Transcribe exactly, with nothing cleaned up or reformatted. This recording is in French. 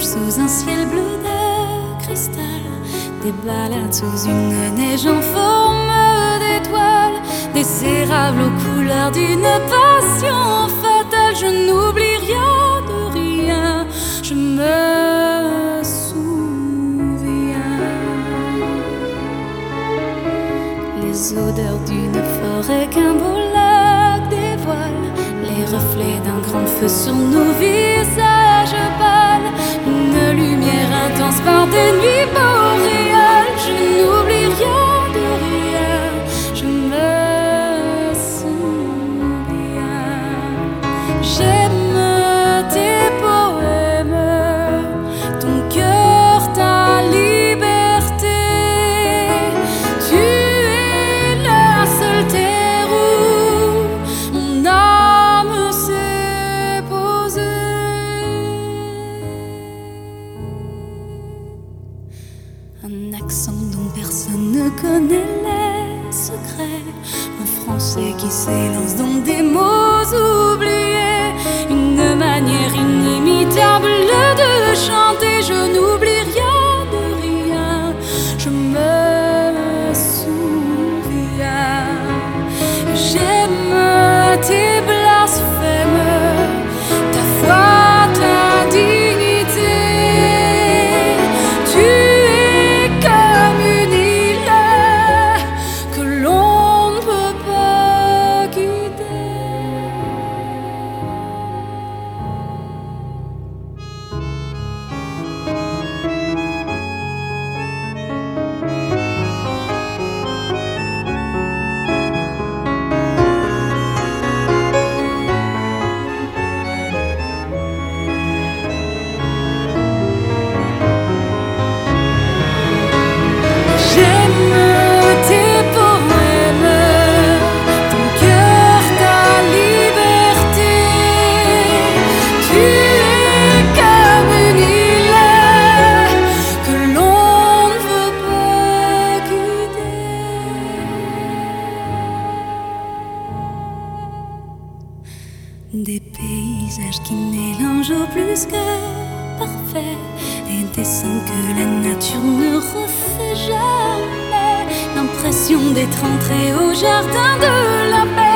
sous un ciel bleu de cristal, des balades sous une neige en forme d'étoile, des érables aux couleurs d'une passion fatale. Je n'oublie rien de rien, je me souviens. Les odeurs d'une forêt qu'un beau lac dévoile, les reflets d'un grand feu sur nos visages pâles, une lumière intense par des nuits boréales. Je n'oublie rien de rien, je me souviens. J'aime tes poèmes, ton cœur, ta liberté. Tu es la seule terre où mon âme s'est posée. Un accent dont personne ne connaît les secrets, un français qui s'élance dans des mots oubliés, une manière inimitable de chanter. Je n'oublie rien de rien, je me souviens. J'aime tes blasphèmes, ta foi, ta dignité. Tu es comme une île que l'on ne peut pas quitter. J'aime tes poèmes, ton cœur, ta liberté. Tu es comme une île que l'on ne veut pas quitter. Des paysages qui mélangent au plus que parfait, des dessins que la nature ne refait jamais. L'impression d'être entré au jardin de la paix.